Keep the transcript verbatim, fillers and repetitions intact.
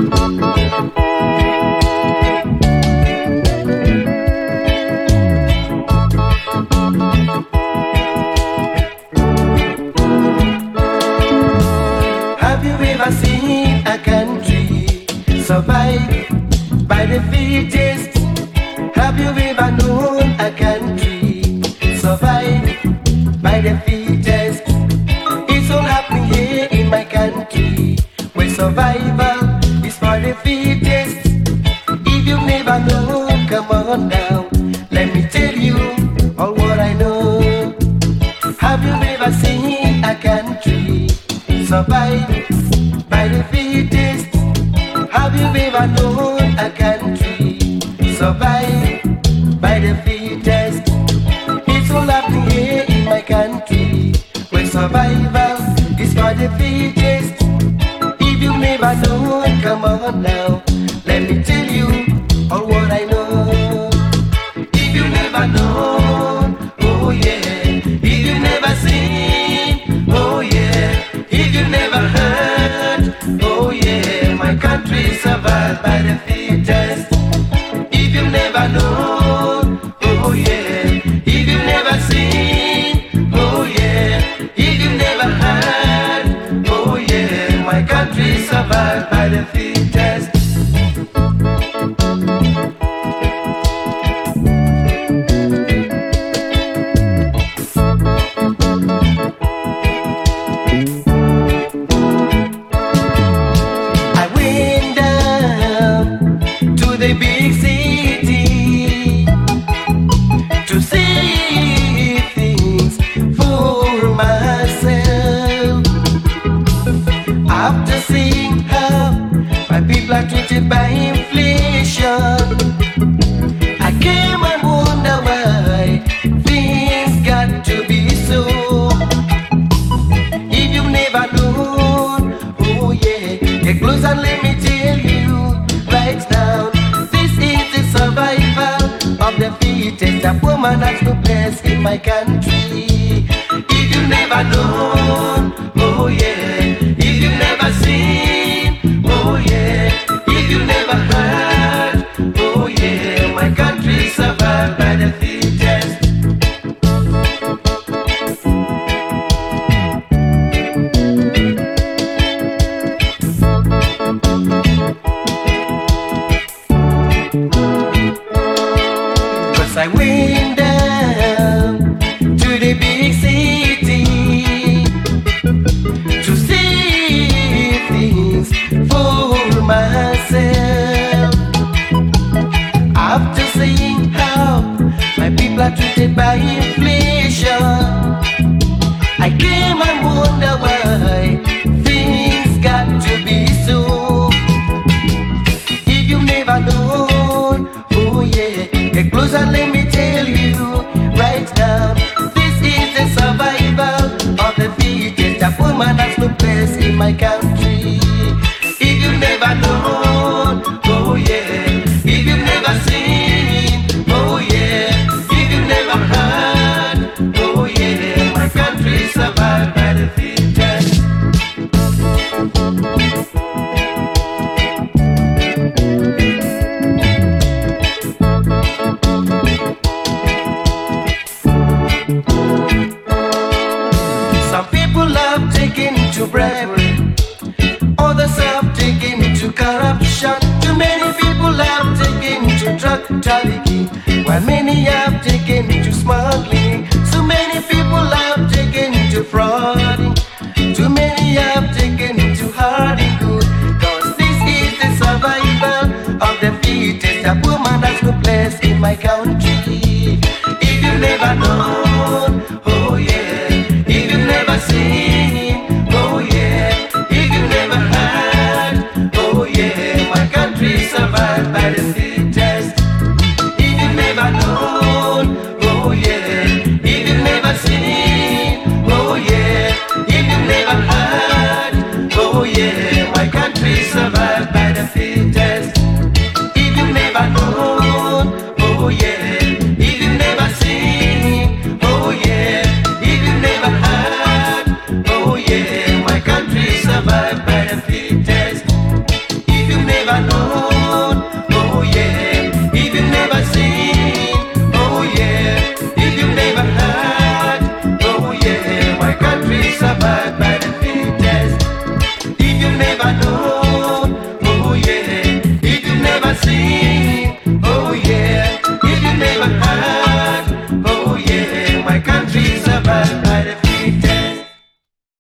Have you ever seen a country survive by the fittest? Have you ever known a country survive by the fittest? It's all happening here in my country, where survival is for the fittest. If you never know, come on now, let me tell you all what I know. Have you ever seen a country survive by the fittest? Have you ever known a country survive by the fittest? It's all happening here in my country, where survival is for the fittest. If you never know, come on now, let me tell you all what I know. If you never know, oh yeah. If you never seen, oh yeah. If you never heard, oh yeah. My country survived by the fittest. If you never know, oh yeah. If you never seen, oh yeah. If you never heard, oh yeah. My country survived by the fittest. The big city to see things for myself. After seeing how my people are treated by inflation, I came and wonder why things got to be so. If you've never known, oh yeah, get close and let me tell you right now. Survival of the fittest. A woman has no place in my country. If you never known, oh yeah. If you never seen, oh yeah. If you never heard, oh yeah. My country survived by the fittest. I went down to the big city to see things for myself. After seeing how my people are treated by inflation, I came and wonder why things got to be so. If you never known, oh yeah, get close and let me tell you right now. This is the survival of the fittest. A woman has no place in my country. If you never known, oh yeah. If you've never seen, oh yeah. If you've never heard, oh yeah. My country survived by the fittest. Some people have taken to bribery, others have taken to corruption. Too many people have taken to drug trafficking, while many have taken to smuggling. So many people have taken to frauding. Too many have taken to harding good. Cause this is the survival of the fittest. A woman has no place in my country. If you never known, oh yeah. If you've never seen, oh yeah. If you've never heard, oh yeah. My country survived by the fittest. If you've never known, oh yeah. If you've never seen, oh yeah. If you've never heard, oh yeah. My country survived by the fittest. If you've never known, oh yeah. If you've never seen, oh yeah. If you've never heard, oh yeah. My country survived by the fittest.